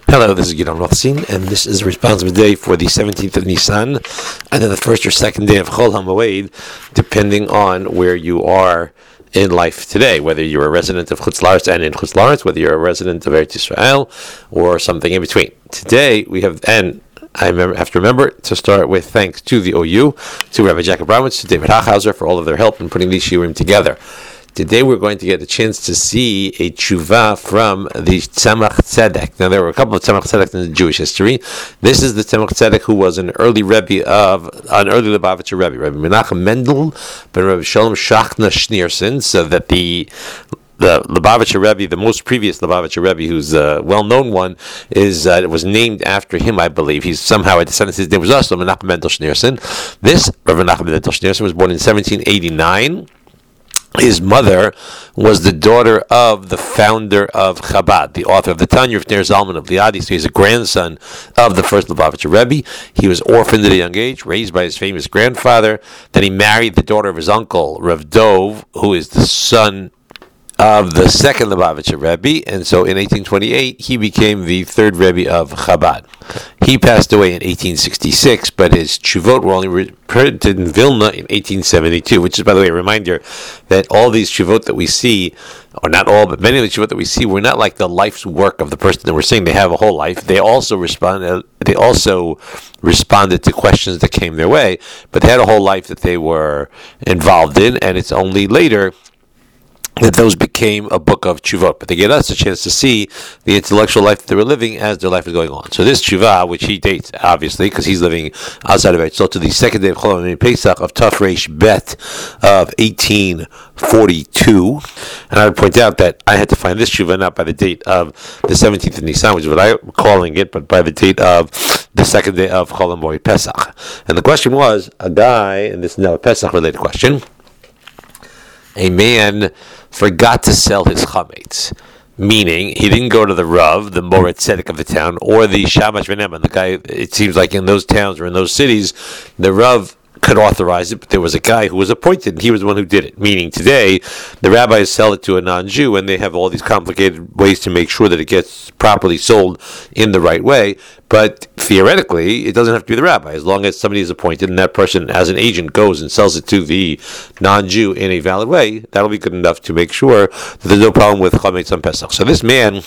Hello, this is Gidon Rothstein, and this is a responsible day for the 17th of Nisan, and then the first or second day of Chol HaMoed, depending on where you are in life today, whether you're a resident of Chutz La'aretz and in Chutz La'aretz, whether you're a resident of Eretz Yisrael, or something in between. Today, we have, and I have to remember to start with thanks to the OU, to Rabbi Jacob Browitz, to David Hachhauser for all of their help in putting these shiurim together. Today we're going to get a chance to see a tshuva from the Tzemach Tzedek. Now there were a couple of Tzemach Tzedek in the Jewish history. This is the Tzemach Tzedek who was an early early Lubavitcher Rebbe, Rabbi Menachem Mendel, ben Rabbi Shalom Shachna Schneerson, so that the Lubavitcher Rebbe, the most previous Lubavitcher Rebbe, who's a well-known one, was named after him, I believe. He's somehow a descendant. His name was also Menachem Mendel Schneerson. This Rabbi Menachem Mendel Schneerson was born in 1789. His mother was the daughter of the founder of Chabad, the author of the Tanya, Rav Ner Zalman of Liadi. So he's a grandson of the first Lubavitcher Rebbe. He was orphaned at a young age, raised by his famous grandfather. Then he married the daughter of his uncle, Rav Dov, who is the son of the second Lubavitcher Rebbe, and so in 1828 he became the third Rebbe of Chabad. He passed away in 1866, but his tshuvot were only printed in Vilna in 1872, which is, by the way, a reminder that all these tshuvot that we see, or not all, but many of the tshuvot that we see, were not like the life's work of the person that we're saying they have a whole life. They also responded to questions that came their way, but they had a whole life that they were involved in, and it's only later that those became a book of tshuvot. But they gave us a chance to see the intellectual life that they were living as their life was going on. So this tshuva, which he dates, obviously, because he's living outside of Eretz, to the second day of Chol HaMoed Pesach of Taf Reish Bet of 1842. And I would point out that I had to find this tshuva not by the date of the 17th of Nisan, which is what I'm calling it, but by the date of the second day of Chol HaMoed Pesach. And the question was, a guy, and this is now a Pesach-related question, a man forgot to sell his chametz, meaning he didn't go to the Rav, the Moret Tzedek of the town, or the Shamash V'Neman. The guy, it seems like in those towns or in those cities, the Rav could authorize it, but there was a guy who was appointed, and he was the one who did it. Meaning today, the rabbis sell it to a non-Jew, and they have all these complicated ways to make sure that it gets properly sold in the right way. But theoretically, it doesn't have to be the rabbi. As long as somebody is appointed and that person, as an agent, goes and sells it to the non-Jew in a valid way, that'll be good enough to make sure that there's no problem with chametz on Pesach. So this man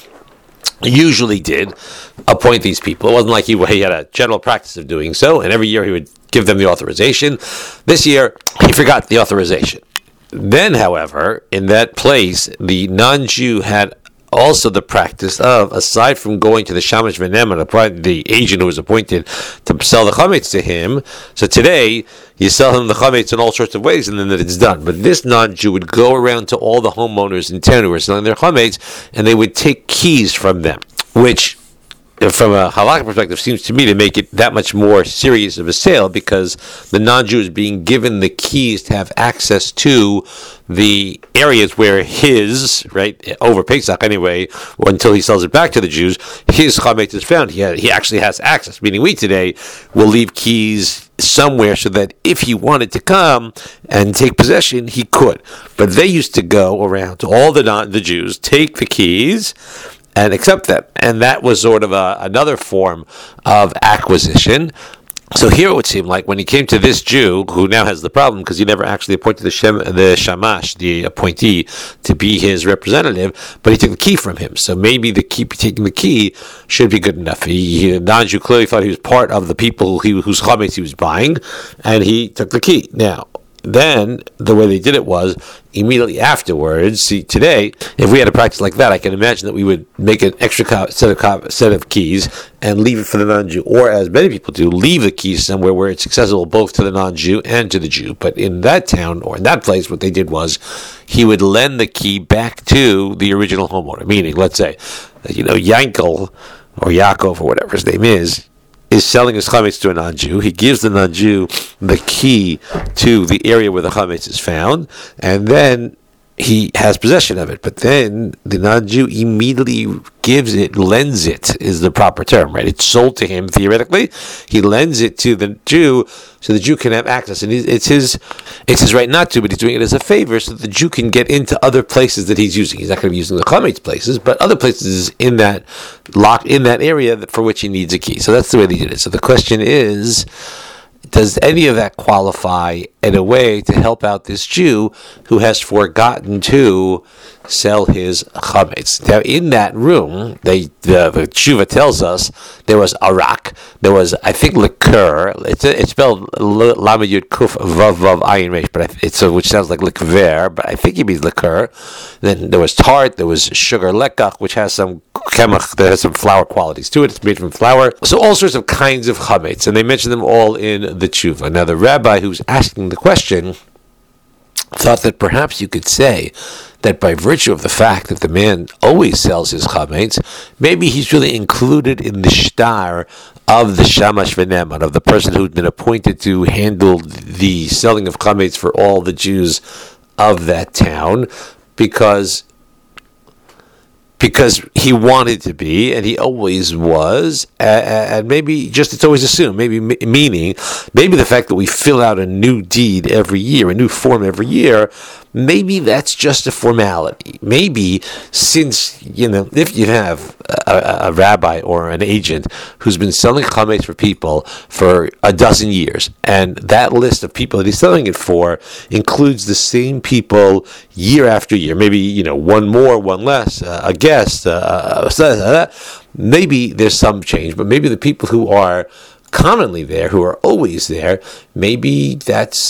usually did appoint these people. It wasn't like he had a general practice of doing so, and every year he would give them the authorization. This year, he forgot the authorization. Then, however, in that place, the non-Jew had also the practice of, aside from going to the Shamash V'Neman, the agent who was appointed to sell the chametz to him, so today you sell him the chametz in all sorts of ways and then that it's done. But this non-Jew would go around to all the homeowners in town who were selling their chametz, and they would take keys from them, which from a halakha perspective seems to me to make it that much more serious of a sale, because the non-Jew is being given the keys to have access to the areas where his, right, over Pesach anyway, until he sells it back to the Jews, his chametz is found. He actually has access, meaning we today will leave keys somewhere so that if he wanted to come and take possession, he could. But they used to go around to all the Jews, take the keys, and accept them. And that was sort of another form of acquisition. So here it would seem like when he came to this Jew, who now has the problem because he never actually appointed the Shamash, the appointee, to be his representative, but he took the key from him. So maybe taking the key should be good enough. The non-Jew clearly thought he was part of the people whose chametz he was buying, and he took the key. Now, then, the way they did it was, immediately afterwards, see, today, if we had a practice like that, I can imagine that we would make an extra set of keys and leave it for the non-Jew. Or, as many people do, leave the keys somewhere where it's accessible both to the non-Jew and to the Jew. But in that town, or in that place, what they did was, he would lend the key back to the original homeowner. Meaning, let's say, Yankel, or Yaakov, or whatever his name is selling his chametz to a non-Jew. He gives the non-Jew the key to the area where the chametz is found, and then he has possession of it, but then the non-Jew immediately lends it is the proper term, right? It's sold to him theoretically. He lends it to the Jew, so the Jew can have access, and it's his right not to, but he's doing it as a favor, so that the Jew can get into other places that he's using. He's not going to be using the chametz places, but other places in that area for which he needs a key. So that's the way they did it. So the question is, does any of that qualify in a way to help out this Jew who has forgotten to sell his chametz? Now, in that room, the tshuva tells us there was arak, there was, I think, liqueur. It's spelled lamed yud kuf vav vav ayin resh, but which sounds like likver, but I think it means liqueur. Then there was tart, there was sugar lekach, which has some kemach, that has some flour qualities to it. It's made from flour. So all sorts of kinds of chametz, and they mention them all in the tshuva. Now, the rabbi who's asking the question thought that perhaps you could say that by virtue of the fact that the man always sells his chametz, maybe he's really included in the shtar of the shamash v'neman, of the person who's been appointed to handle the selling of chametz for all the Jews of that town, because he wanted to be, and he always was, and maybe just it's always assumed, meaning the fact that we fill out a new deed every year, a new form every year, maybe that's just a formality. Maybe since, if you have a rabbi or an agent who's been selling chametz for people for a dozen years, and that list of people that he's selling it for includes the same people year after year, maybe, one more, one less, a guest, maybe there's some change, but maybe the people who are commonly there, who are always there, maybe that's...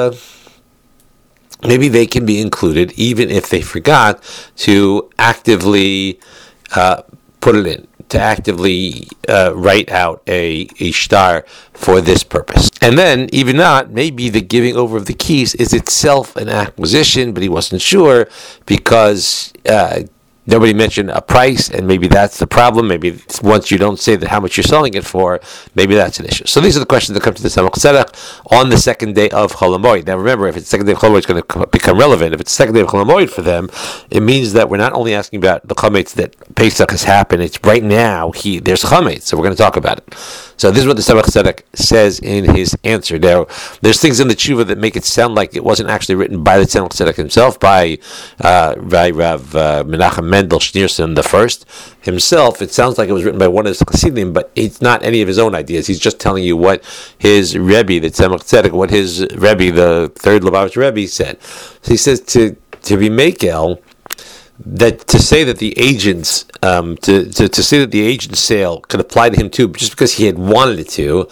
maybe they can be included even if they forgot to actively put it in, to actively write out a shtar for this purpose. And then, even not, maybe the giving over of the keys is itself an acquisition, but he wasn't sure because nobody mentioned a price, and maybe that's the problem. Maybe once you don't say that how much you're selling it for, maybe that's an issue. So these are the questions that come to the Tzemach Tzedek on the second day of Chol HaMoed. Now remember, if it's the second day of Chol HaMoed, it's going to become relevant. If it's the second day of Chol HaMoed for them, it means that we're not only asking about the chametz that Pesach has happened, it's right now, there's chametz, so we're going to talk about it. So this is what the Tzemach Tzedek says in his answer. Now, there's things in the tshuva that make it sound like it wasn't actually written by the Tzemach Tzedek himself, by Rav Menachem Mendel Schneerson the first himself. It sounds like it was written by one of his chassidim, but it's not any of his own ideas. He's just telling you what his Rebbe, the Tzemach Tzedek, what his Rebbe, the third Lubavitch Rebbe, said. So he says to be Mekel, that to say that the agent's to say that the agent's sale could apply to him too, just because he had wanted it to,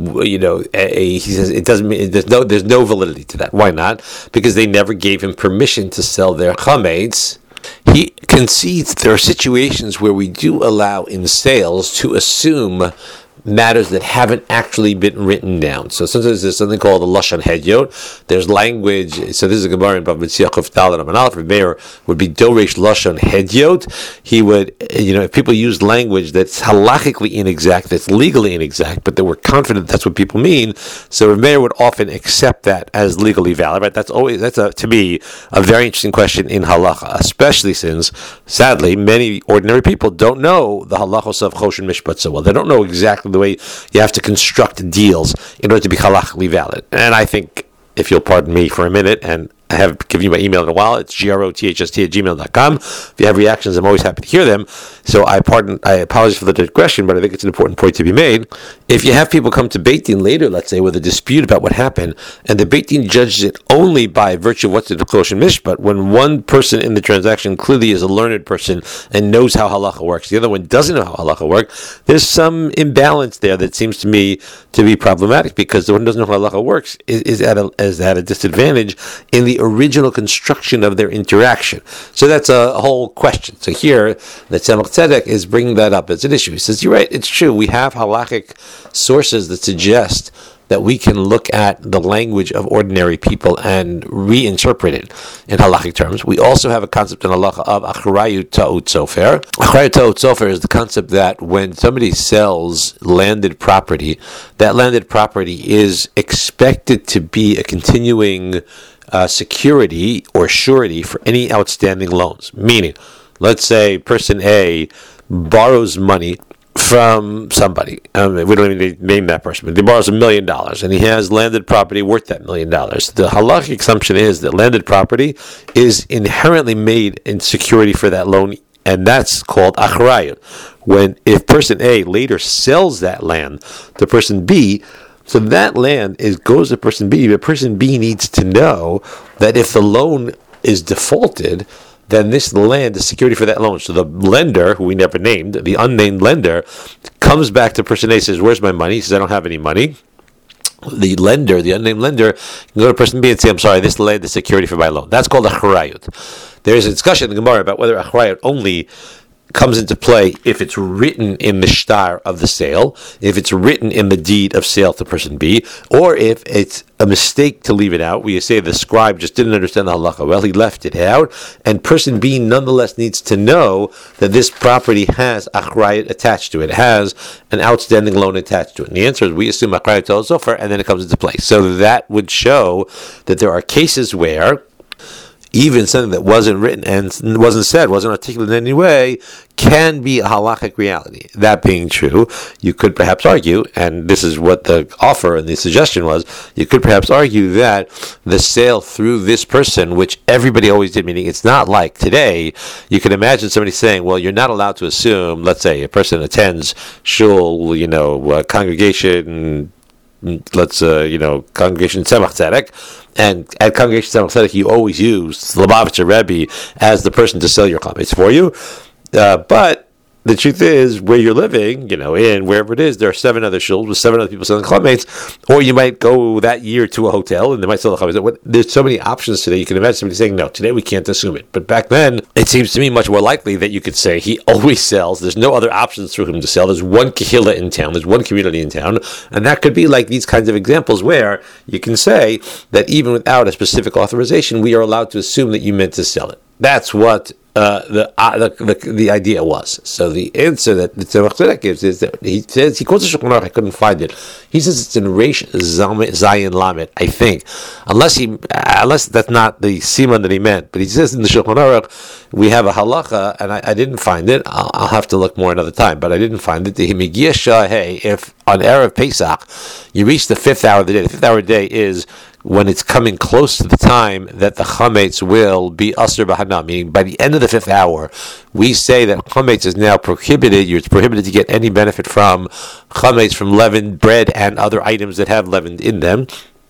he says it doesn't mean there's no validity to that. Why not? Because they never gave him permission to sell their chametz. He concedes there are situations where we do allow in sales to assume matters that haven't actually been written down. So sometimes there's something called a lashon hedyot. There's language. So this is a Gemara in Bava Metzia Chuf Daled Amud Aleph. Meir would be doresh lashon hedyot. He would, if people use language that's halachically inexact, that's legally inexact, but that we're confident that's what people mean. So Meir would often accept that as legally valid. Right? That's to me a very interesting question in halacha, especially since sadly many ordinary people don't know the halachos of choshen mishpat so well. They don't know exactly the way you have to construct deals in order to be halachically valid. And I think, if you'll pardon me for a minute, and I haven't given you my email in a while, it's grothst@gmail.com. If you have reactions, I'm always happy to hear them. So I apologize for the digression, but I think it's an important point to be made. If you have people come to Beit Din later, let's say, with a dispute about what happened, and the Beit Din judges it only by virtue of what's in the Choshen Mishpat, when one person in the transaction clearly is a learned person and knows how halacha works, the other one doesn't know how halacha works, there's some imbalance there that seems to me to be problematic, because the one who doesn't know how halacha works is at a disadvantage in the original construction of their interaction. So that's a whole question. So here, the Tzemach Tzedek is bringing that up as an issue. He says, you're right, it's true. We have halachic sources that suggest that we can look at the language of ordinary people and reinterpret it in halachic terms. We also have a concept in halacha of achrayut ta'ut sofer. Achrayut ta'ut sofer is the concept that when somebody sells landed property, that landed property is expected to be a continuing security or surety for any outstanding loans. Meaning, let's say person A borrows money from somebody. We don't even name that person, but he borrows $1 million and he has landed property worth that $1 million. The halachic assumption is that landed property is inherently made in security for that loan, and that's called achrayut. If person A later sells that land to person B, so that land goes to person B, but person B needs to know that if the loan is defaulted, then this land is security for that loan. So the lender, who we never named, the unnamed lender, comes back to person A, says, "Where's my money?" He says, "I don't have any money." The lender, the unnamed lender, can go to person B and say, "I'm sorry, this land is security for my loan." That's called achrayut. There's a discussion in the Gemara about whether achrayut only comes into play if it's written in the shtar of the sale, if it's written in the deed of sale to person B, or if it's a mistake to leave it out. We say the scribe just didn't understand the halacha well, he left it out, and person B nonetheless needs to know that this property has achrayut attached to it. It has an outstanding loan attached to it. And the answer is we assume achrayut tel zofer, and then it comes into play. So that would show that there are cases where even something that wasn't written and wasn't said, wasn't articulated in any way, can be a halachic reality. That being true, you could perhaps argue, and this is what the offer and the suggestion was, you could perhaps argue that the sale through this person, which everybody always did, meaning it's not like today, you can imagine somebody saying, well, you're not allowed to assume, let's say a person attends shul, congregation, congregation Tzemach Tzedek, and at congregation Tzemach Tzedek you always use the Lubavitcher Rebbe as the person to sell your chametz for you, but the truth is, where you're living, in wherever it is, there are 7 other shuls with 7 other people selling chametz, or you might go that year to a hotel and they might sell the chametz. There's so many options today. You can imagine somebody saying, no, today we can't assume it. But back then, it seems to me much more likely that you could say he always sells. There's no other options through him to sell. There's one kehillah in town. There's one community in town. And that could be like these kinds of examples where you can say that even without a specific authorization, we are allowed to assume that you meant to sell it. That's what the idea was. So the answer that the Tzemach Tzedek gives is that he says, he quotes the Shulchan Aruch, I couldn't find it. He says it's in Reish Zayin Lamed, I think. Unless that's not the siman that he meant. But he says in the Shulchan Aruch, we have a halacha, and I didn't find it. I'll have to look more another time, but I didn't find it. If on Erev Pesach, you reach the 5th hour of the day, the 5th hour of the day is when it's coming close to the time that the chametz will be asur b'hana, meaning by the end of the 5th hour, we say that chametz is now prohibited. It's prohibited to get any benefit from chametz, from leavened bread and other items that have leavened in them.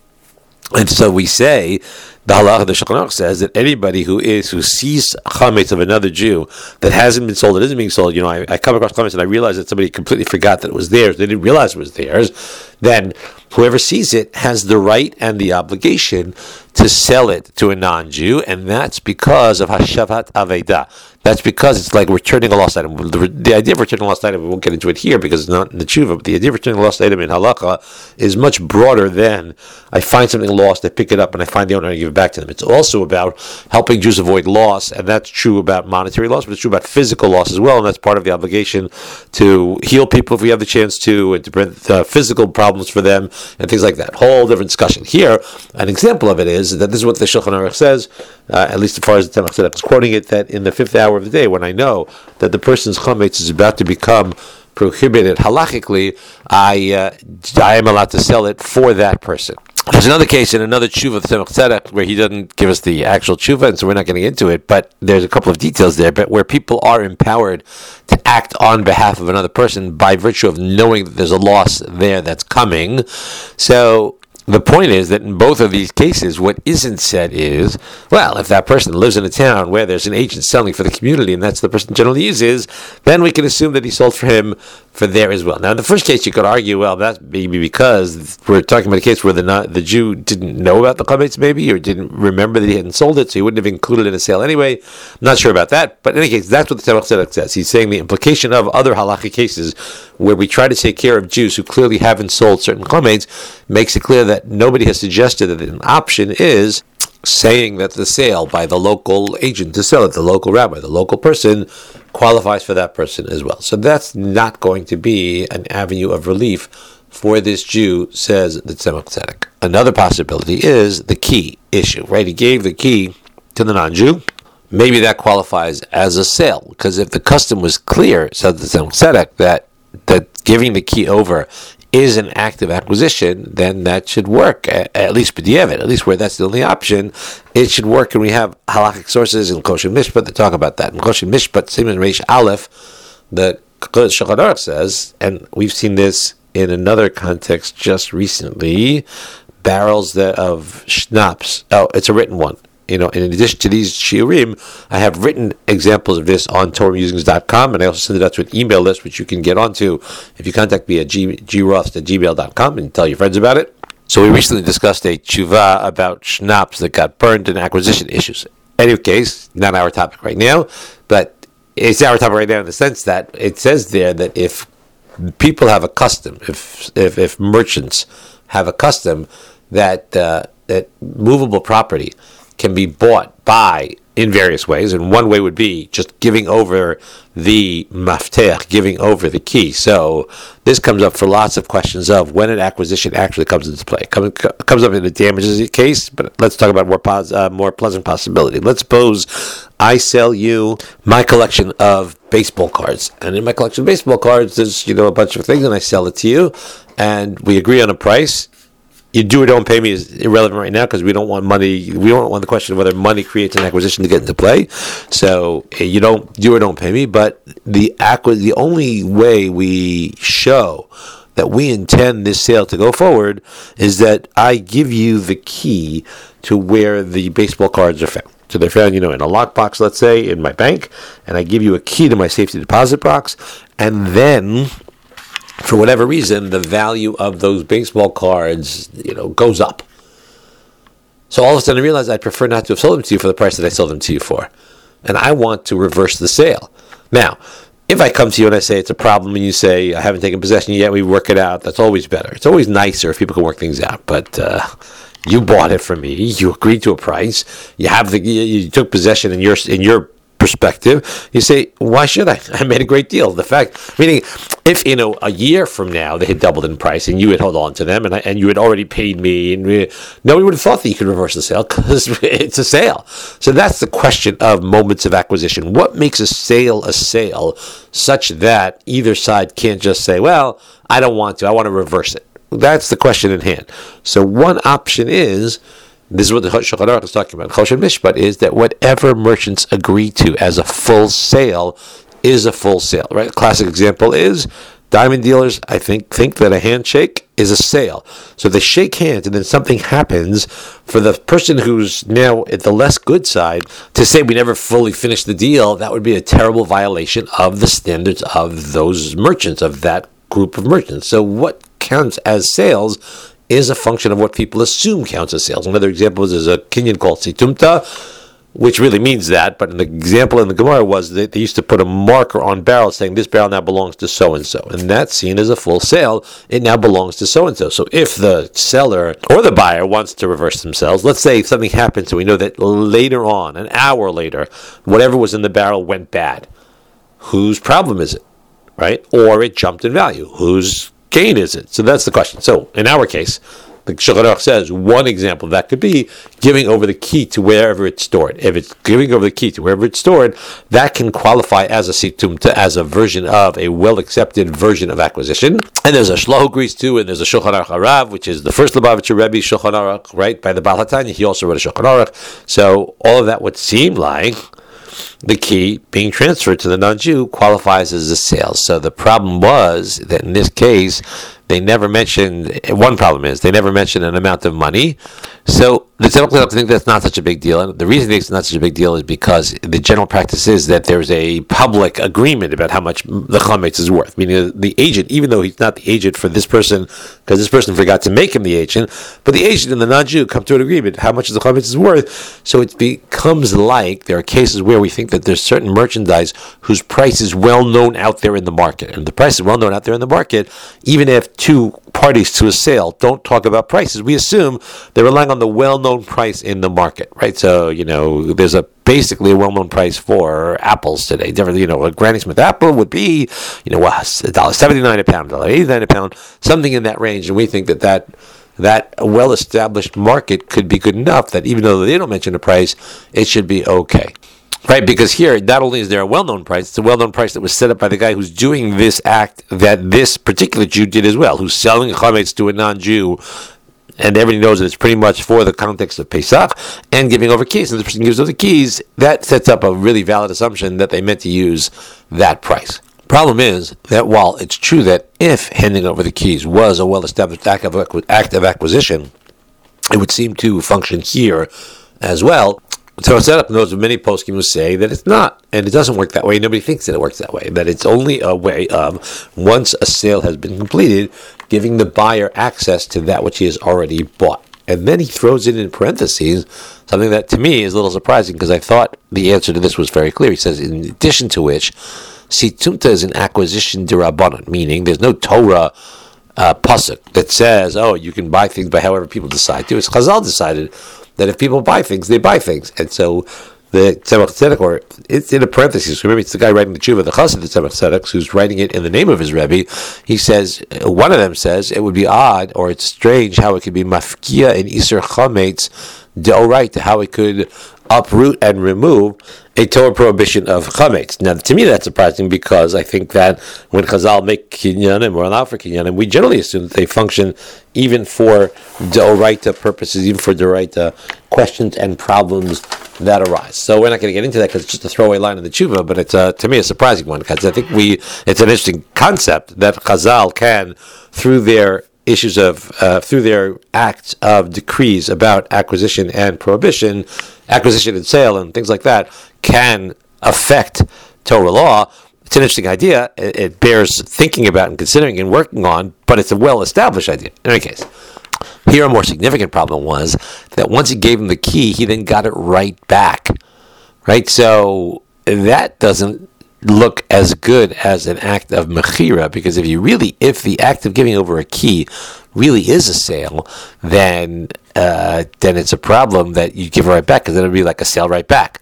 And so we say, the halacha, the Shulchan Aruch says that anybody who sees chametz of another Jew that hasn't been sold, it isn't being sold, I come across chametz and I realize that somebody completely forgot that it was theirs, they didn't realize it was theirs, then whoever sees it has the right and the obligation to sell it to a non-Jew, and that's because of hashavat aveda. That's because it's like returning a lost item. The idea of returning a lost item, we won't get into it here because it's not in the tshuva, but the idea of returning a lost item in halakha is much broader than I find something lost, I pick it up, and I find the owner and I give it back to them. It's also about helping Jews avoid loss, and that's true about monetary loss, but it's true about physical loss as well, and that's part of the obligation to heal people if we have the chance to, and to prevent physical problems for them, and things like that. Whole different discussion. Here, an example of it is that this is what the Shulchan Aruch says, at least as far as the Tzemach Tzedek is quoting it, that in the 5th hour of the day, when I know that the person's chametz is about to become prohibited halachically, I am allowed to sell it for that person. There's another case in another tshuva of the Tzemach Tzedek where he doesn't give us the actual tshuva, and so we're not getting into it, but there's a couple of details there, but where people are empowered to act on behalf of another person by virtue of knowing that there's a loss there that's coming. So the point is that in both of these cases, what isn't said is, well, if that person lives in a town where there's an agent selling for the community and that's the person generally uses, then we can assume that he sold for him for there as well. Now, in the first case, you could argue, well, that's maybe because we're talking about a case where the Jew didn't know about the chametz, maybe, or didn't remember that he hadn't sold it, so he wouldn't have included it in a sale anyway. I'm not sure about that, but in any case, that's what the Tzemach Tzedek says. He's saying the implication of other halakhic cases where we try to take care of Jews who clearly haven't sold certain chametz makes it clear that nobody has suggested that an option is saying that the sale by the local agent to sell it, the local rabbi, the local person, qualifies for that person as well. So that's not going to be an avenue of relief for this Jew, says the Tzemach Tzedek. another possibility is the key issue, right? He gave the key to the non-Jew. Maybe that qualifies as a sale, because if the custom was clear, said the Tzedek, that giving the key over is an active acquisition, then that should work, at least b'diavad, at least where that's the only option, it should work. And we have halakhic sources in Kosher Mishpat that talk about that. In Kosher Mishpat, Siman Reish Aleph, the Shulchan Aruch says, and we've seen this in another context just recently, barrels of schnapps. Oh, it's a written one. In addition to these shiurim, I have written examples of this on TorahMusings.com, and I also send it out to an email list, which you can get onto if you contact me at groth@gmail.com and tell your friends about it. So we recently discussed a tshuva about schnapps that got burned in acquisition issues. Any case, not our topic right now, but it's our topic right now in the sense that it says there that if people have a custom, if merchants have a custom that that movable property can be bought by in various ways, and one way would be just giving over the mafteach, giving over the key. So this comes up for lots of questions of when an acquisition actually comes into play. Comes up in the damages case, but let's talk about more pleasant possibility. Let's suppose I sell you my collection of baseball cards, and in my collection of baseball cards, there's a bunch of things, and I sell it to you, and we agree on a price. You do or don't pay me is irrelevant right now because we don't want money. We don't want the question of whether money creates an acquisition to get into play. So you don't do or don't pay me. But the only way we show that we intend this sale to go forward is that I give you the key to where the baseball cards are found. So they're found, in a lockbox, let's say, in my bank, and I give you a key to my safety deposit box, and then, for whatever reason, the value of those baseball cards, goes up. So all of a sudden I realize I'd prefer not to have sold them to you for the price that I sold them to you for. And I want to reverse the sale. Now, if I come to you and I say it's a problem and you say I haven't taken possession yet, we work it out, that's always better. It's always nicer if people can work things out. But you bought it from me, you agreed to a price, you took possession in your perspective, you say, why should I? I made a great deal. Meaning, if a year from now they had doubled in price and you had held on to them and you had already paid me, and nobody would have thought that you could reverse the sale because it's a sale. So that's the question of moments of acquisition. What makes a sale such that either side can't just say, well, I don't want to, I want to reverse it? That's the question in hand. So one option is, this is what the Shulchan Aruch is talking about. Kosher Mishpat is that whatever merchants agree to as a full sale is a full sale, right? Classic example is diamond dealers, I think that a handshake is a sale. So they shake hands and then something happens. For the person who's now at the less good side to say we never fully finished the deal, that would be a terrible violation of the standards of those merchants, of that group of merchants. So what counts as sales is a function of what people assume counts as sales. Another example is a kinyan called situmta, which really means that, but an example in the Gemara was that they used to put a marker on barrels saying this barrel now belongs to so-and-so, and that's seen as a full sale. It now belongs to so-and-so. So if the seller or the buyer wants to reverse themselves, let's say something happens and we know that later on, an hour later, whatever was in the barrel went bad. Whose problem is it, right? Or it jumped in value. Whose gain is it? So that's the question. So in our case, the Shulchan Aruch says one example of that could be giving over the key to wherever it's stored. If it's giving over the key to wherever it's stored, that can qualify as a situmta, as a version of a well-accepted version of acquisition. And there's a Shloho Gris too, and there's a Shulchan Aruch Harav, which is the first Lubavitcher Rebbe Shulchan Aruch, right, by the Baal HaTanya. He also wrote a Shulchan Aruch. So all of that would seem like the key being transferred to the non-Jew qualifies as a sale. So the problem was that in this case, they never mentioned, one problem is, they never mentioned an amount of money. So the Tzedek think that's not such a big deal. And the reason it's not such a big deal is because the general practice is that there's a public agreement about how much the chametz is worth. Meaning the agent, even though he's not the agent for this person, because this person forgot to make him the agent, but the agent and the non-Jew come to an agreement how much the chametz is worth. So it becomes like there are cases where we think that there's certain merchandise whose price is well known out there in the market. And the price is well known out there in the market, even if two parties to a sale don't talk about prices, we assume they're relying on the well-known price in the market, right? So, there's basically a well-known price for apples today. A Granny Smith apple would be, $1.79 a pound, $1.89 a pound, something in that range. And we think that that a well-established market could be good enough that even though they don't mention a price, it should be okay. Right, because here, not only is there a well-known price, it's a well-known price that was set up by the guy who's doing this act that this particular Jew did as well, who's selling chametz to a non-Jew, and everybody knows that it's pretty much for the context of Pesach, and giving over keys, and the person gives over the keys, that sets up a really valid assumption that they meant to use that price. Problem is that while it's true that if handing over the keys was a well-established act of acquisition, it would seem to function here as well. So it's set up, those many poskim will say that it's not, and it doesn't work that way. Nobody thinks that it works that way. That it's only a way of, once a sale has been completed, giving the buyer access to that which he has already bought. And then he throws in parentheses something that to me is a little surprising, because I thought the answer to this was very clear. He says, in addition to which, situmta is an acquisition derabanan, meaning there's no Torah pasuk that says, oh, you can buy things by however people decide to. It's Chazal decided that if people buy things, they buy things. And so the Tzemach Tzedek, or it's in a parenthesis, remember it's the guy writing the tshuva, the chassid, the Tzemach Tzedek, who's writing it in the name of his Rebbe. He says, one of them says, it would be odd, or it's strange how it could be mafkia and iser chametz deoraita, how it could uproot and remove a Torah prohibition of chametz. Now, to me, that's surprising, because I think that when Chazal make kinyanim or allow for kinyanim, we generally assume that they function even for deoraita purposes, even for deoraita questions and problems that arise. So we're not going to get into that because it's just a throwaway line in the tshuva, but it's to me a surprising one, because I think it's an interesting concept that Chazal can, through their issues of through their acts of decrees about acquisition and prohibition, acquisition and sale and things like that, can affect Torah law. It's an interesting idea. It bears thinking about and considering and working on, but it's a well-established idea. In any case, here a more significant problem was that once he gave him the key, he then got it right back. Right? So that doesn't look as good as an act of mechira, because if the act of giving over a key really is a sale, then it's a problem that you give it right back, because then it'll be like a sale right back.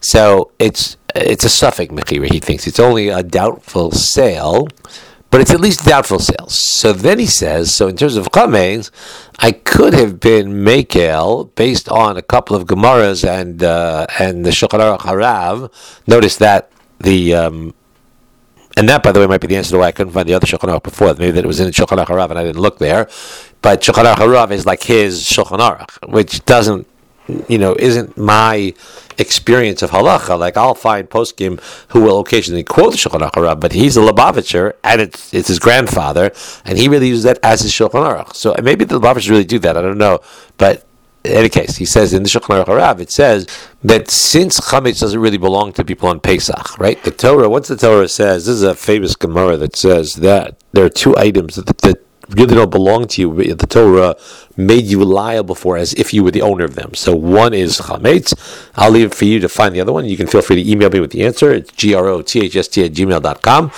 So it's a suffix mechira. He thinks it's only a doubtful sale, but it's at least doubtful sales. So then he says, so in terms of chametz, I could have been mekel based on a couple of gemaras and the Shulchan Aruch Harav. Notice that and that, by the way, might be the answer to why I couldn't find the other Shulchan Aruch before. Maybe that it was in Shulchan Aruch Harav and I didn't look there. But Shulchan Aruch Harav is like his Shulchan Aruch, which isn't my experience of halacha. Like, I'll find poskim who will occasionally quote the Shulchan Aruch Harav, but he's a Lubavitcher, and it's his grandfather, and he really uses that as his Shulchan Aruch. So maybe the Lubavitchers really do that. I don't know, but in any case, he says in the Shulchan Aruch Harav, it says that since chametz doesn't really belong to people on Pesach, right? The Torah, once the Torah says, this is a famous Gemara that says that there are two items that really don't belong to you, the Torah made you liable for as if you were the owner of them. So one is chametz. I'll leave it for you to find the other one. You can feel free to email me with the answer. It's grothst@gmail.com.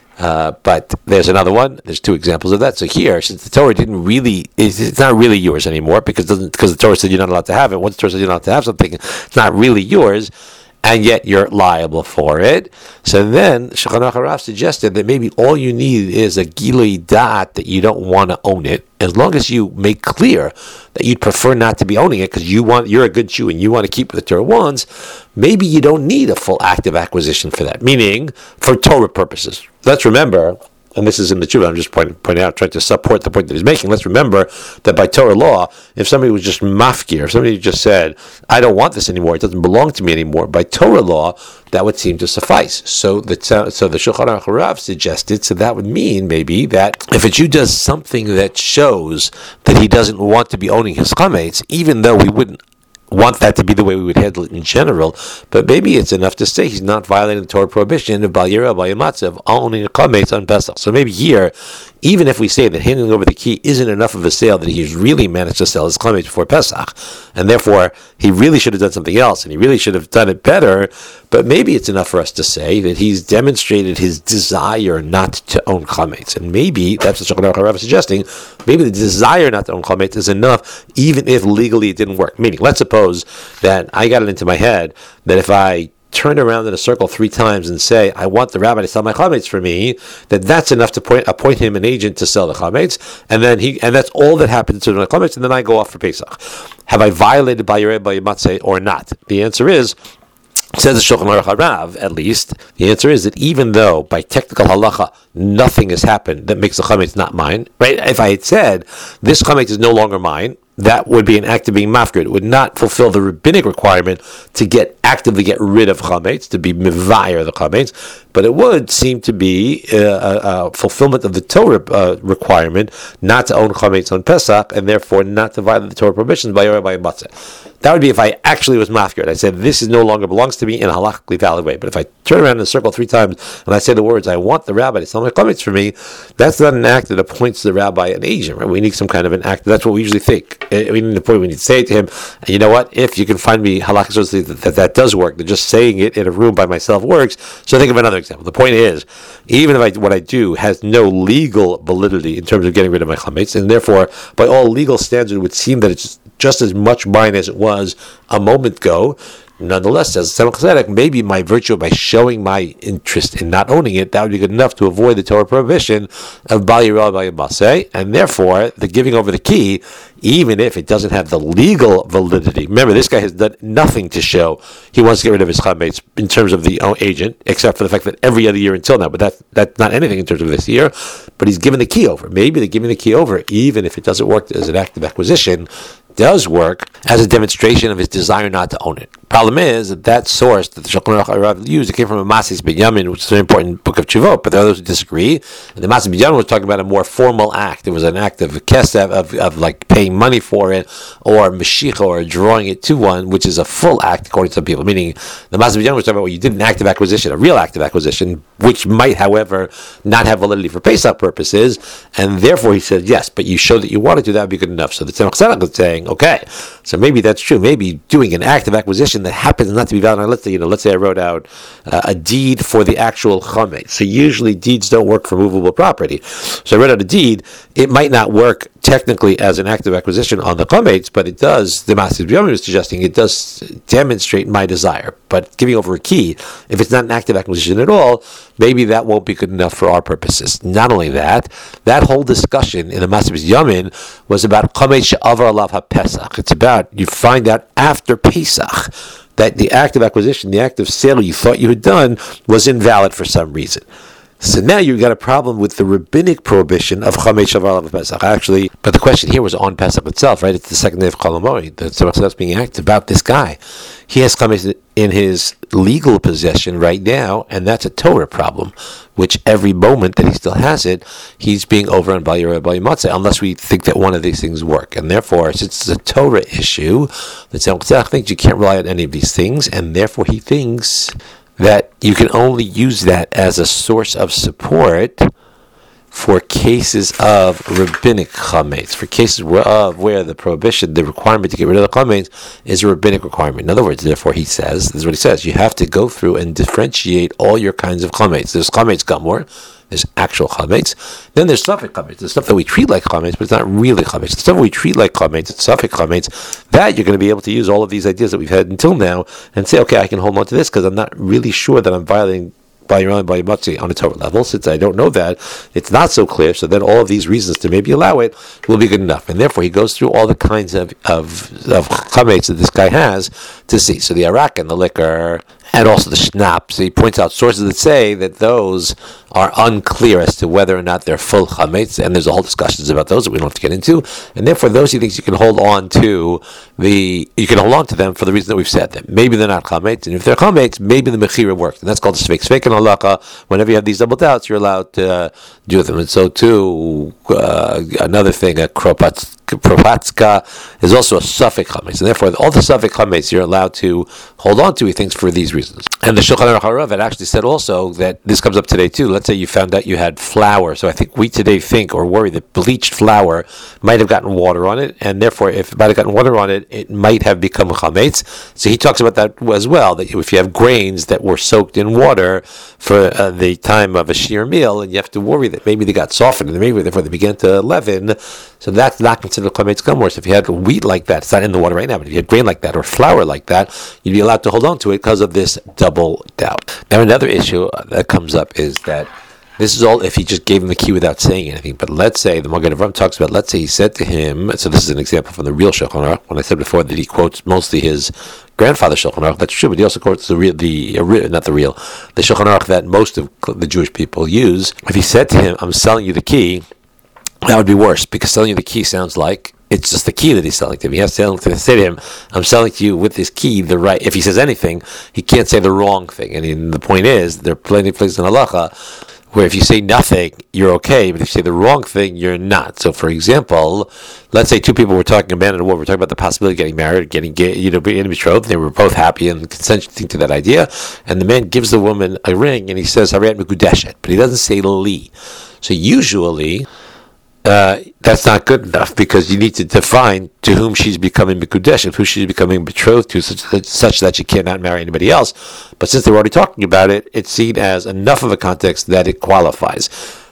But there's another one. There's two examples of that. So here, since the Torah it's not really yours anymore, because the Torah said you're not allowed to have it. Once the Torah said you're not allowed to have something, it's not really yours, and yet you're liable for it. So then Shulchan Aruch Harav suggested that maybe all you need is a gilui da'at that you don't want to own it, as long as you make clear that you'd prefer not to be owning it because you're a good Jew and you want to keep what the Torah wants. Maybe you don't need a full active acquisition for that, meaning for Torah purposes. Let's remember, and this is in the tshuva, I'm just pointing out, trying to support the point that he's making. Let's remember that by Torah law, if somebody was just mafkir, if somebody just said, I don't want this anymore, it doesn't belong to me anymore, by Torah law, that would seem to suffice. So the Shulchan Aruch Harav suggested, so that would mean maybe that if a Jew does something that shows that he doesn't want to be owning his chametz, even though we wouldn't want that to be the way we would handle it in general, but maybe it's enough to say he's not violating the Torah prohibition of Bal Yira, Bal Yamatza, of owning a chametz on Pesach. So maybe here, even if we say that handing over the key isn't enough of a sale that he's really managed to sell his chametz before Pesach, and therefore he really should have done something else, and he really should have done it better, but maybe it's enough for us to say that he's demonstrated his desire not to own chametz. And maybe, that's what Shulchan Aruch Harav is suggesting, maybe the desire not to own chametz is enough, even if legally it didn't work. Meaning, let's suppose that I got it into my head that if I turn around in a circle 3 times and say, I want the rabbi to sell my chametz for me, that's enough to appoint him an agent to sell the chametz, and that's all that happens to my chametz, and then I go off for Pesach. Have I violated by Yerei by Matzeh or not? The answer is, says the Shulchan Aruch Harav, at least, the answer is that even though by technical halacha nothing has happened that makes the chametz not mine, right? If I had said this chametz is no longer mine, that would be an act of being mafkir. It would not fulfill the rabbinic requirement to actively get rid of chametz, to be mevayer the chametz, but it would seem to be a fulfillment of the Torah requirement not to own chametz on Pesach, and therefore not to violate the Torah prohibitions by Yerei by Matzeh. That would be if I actually was mafkir. I said this is no longer belongs to me in a halachically valid way. But if I turn around in a circle 3 times and I say the words, I want the rabbi to sell my chametz for me, that's not an act that appoints the rabbi an agent. Right? We need some kind of an act. That's what we usually think. We need to say to him, and you know what? If you can find me halachically that does work, that just saying it in a room by myself works. So think of another example. The point is, even if what I do has no legal validity in terms of getting rid of my chametz, and therefore by all legal standards it would seem that it's just as much mine as it was a moment ago, nonetheless, says Tzemach Tzedek, maybe my virtue by showing my interest in not owning it, that would be good enough to avoid the Torah prohibition of Bal Yirah Bal Yamase, and therefore the giving over the key, even if it doesn't have the legal validity. Remember, this guy has done nothing to show he wants to get rid of his chametz in terms of the agent, except for the fact that every other year until now, but that's not anything in terms of this year, but he's given the key over. Maybe the giving the key over, even if it doesn't work as an act of acquisition, does work as a demonstration of his desire not to own it. Problem is that source that the Shulchan Aruch Harav used, it came from a Masis Binyamin, which is an important book of Tshuvot, but there are those who disagree. And the Masis Binyamin was talking about a more formal act. It was an act of kesef, of like paying money for it, or mashiach, or drawing it to one, which is a full act according to some people. Meaning, the Masis Binyamin was talking about you did an act of acquisition, a real act of acquisition, which might, however, not have validity for Pesach purposes, and therefore he said yes, but you showed that you wanted to, that would be good enough. So the Tzemach Tzedek is saying, okay, so maybe that's true. Maybe doing an act of acquisition that happens not to be valid. Let's say I wrote out a deed for the actual chametz. So usually deeds don't work for movable property. So I wrote out a deed. It might not work technically as an act of acquisition on the chametz, but it does. The Masis Binyamin is suggesting it does demonstrate my desire. But giving over a key, if it's not an act of acquisition at all, maybe that won't be good enough for our purposes. Not only that whole discussion in the Masis Binyamin was about chametz she'avar alav haPesach. It's about, you find out after Pesach that the act of acquisition, the act of sale you thought you had done was invalid for some reason. So now you've got a problem with the rabbinic prohibition of chametz she'avar alav haPesach. Actually, but the question here was on Pesach itself, right? It's the second day of Chol HaMoed. The Tzemach Tzedek being asked about this guy. He has chametz in his legal possession right now, and that's a Torah problem, which every moment that he still has it, he's being over on Bal Yirah Bal Yamatzeh, unless we think that one of these things work. And therefore, since it's a Torah issue, the Tzemach Tzedek thinks you can't rely on any of these things, and therefore he thinks that you can only use that as a source of support for cases of rabbinic chametz, for cases where the prohibition, the requirement to get rid of the chametz is a rabbinic requirement. In other words, therefore, he says, this is what he says, you have to go through and differentiate all your kinds of chametz. There's chametz gamor, there's actual chametz, then there's safek chametz, the stuff that we treat like chametz, but it's not really chametz. The stuff we treat like chametz, it's safek chametz, that you're going to be able to use all of these ideas that we've had until now and say, okay, I can hold on to this because I'm not really sure that I'm violating Bal Yirah Bal Yamatzeh on a Torah level. Since I don't know that, it's not so clear, so then all of these reasons to maybe allow it will be good enough. And therefore he goes through all the kinds of chametz that this guy has to see. So the arak and the liquor, and also the schnapps, he points out sources that say that those are unclear as to whether or not they're full chametz, and there's a whole discussions about those that we don't have to get into, and therefore those he thinks you can hold on to them for the reason that we've said, that maybe they're not chametz, and if they're chametz, maybe the mechira works, and that's called the svek and halakha. Whenever you have these double doubts, you're allowed to do them. And so too, another thing, a propatska is also a safek chametz, and therefore all the safek chametz you're allowed to hold on to, he thinks, for these reasons. And the Shulchan Aruch Harav had actually said also that this comes up today too. Let's say you found out you had flour. So I think we today think or worry that bleached flour might have gotten water on it, and therefore if it might have gotten water on it, it might have become chametz. So he talks about that as well, that if you have grains that were soaked in water for the time of a shear meal, and you have to worry that maybe they got softened and maybe therefore they began to leaven, so that's not considered chametz gamor. So if you had wheat like that, it's not in the water right now, but if you had grain like that or flour like that, you'd be allowed to hold on to it because of this double doubt. Now, another issue that comes up is that this is all if he just gave him the key without saying anything. But let's say, the Magen Avraham talks about, let's say he said to him, so this is an example from the real Shulchan Aruch, when I said before that he quotes mostly his grandfather's Shulchan Aruch, that's true, but he also quotes the Shulchan Aruch that most of the Jewish people use. If he said to him, I'm selling you the key, that would be worse, because selling you the key sounds like it's just the key that he's selling to him. He has to say to him, I'm selling to you with this key the right. If he says anything, he can't say the wrong thing. And the point is, there are plenty of places in halacha where if you say nothing, you're okay, but if you say the wrong thing, you're not. So, for example, let's say two people were talking, a man and a woman, were talking about the possibility of getting married, being betrothed. They were both happy and consenting to that idea. And the man gives the woman a ring, and he says, Harayat Mekudeshet, but he doesn't say li. So usually, that's not good enough, because you need to define to whom she's becoming Mekudesh, who she's becoming betrothed to, such that she cannot marry anybody else. But since they're already talking about it, it's seen as enough of a context that it qualifies.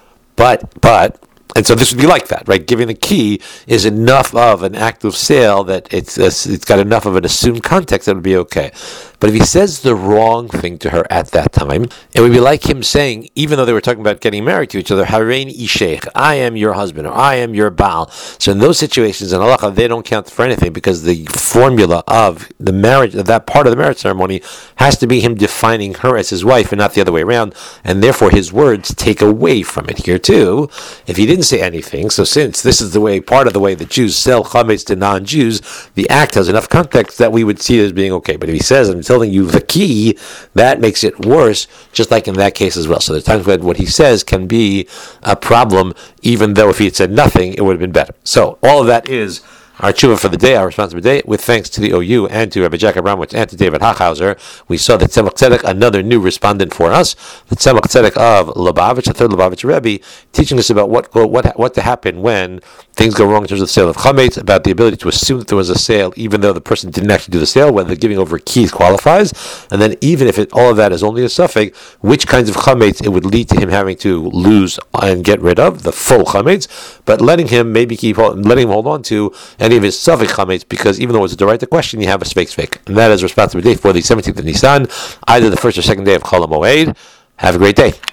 And so this would be like that, right? Giving the key is enough of an act of sale that it's got enough of an assumed context that it would be okay. But if he says the wrong thing to her at that time, it would be like him saying, even though they were talking about getting married to each other, Harein Isheich, I am your husband, or I am your Baal. So in those situations in halacha, they don't count for anything, because the formula of the marriage, of that part of the marriage ceremony, has to be him defining her as his wife and not the other way around, and therefore his words take away from it. Here too, if he didn't say anything, so since this is the way, part of the way that Jews sell chametz to non-Jews, the act has enough context that we would see it as being okay. But if he says, I'm telling you the key, that makes it worse, just like in that case as well. So there's times when what he says can be a problem, even though if he had said nothing, it would have been better. So all of that is our tshuva for the day, our response for the day, with thanks to the OU and to Rabbi Jack Abramowitz and to David Hachhauser. We saw that Tzemach Tzedek, another new respondent for us, the Tzemach Tzedek of Lubavitch, the third Lubavitch Rebbe, teaching us about what to happen when things go wrong in terms of the sale of chametz, about the ability to assume that there was a sale even though the person didn't actually do the sale, whether giving over keys qualifies, and then even if all of that is only a suffix, which kinds of chametz it would lead to him having to lose and get rid of, the full chametz, but letting him hold on to any of his suffix chametz, because even though it's a direct question, you have a sveik. And that is responsibility for the 17th of Nisan, either the first or second day of Chol HaMoed. Have a great day.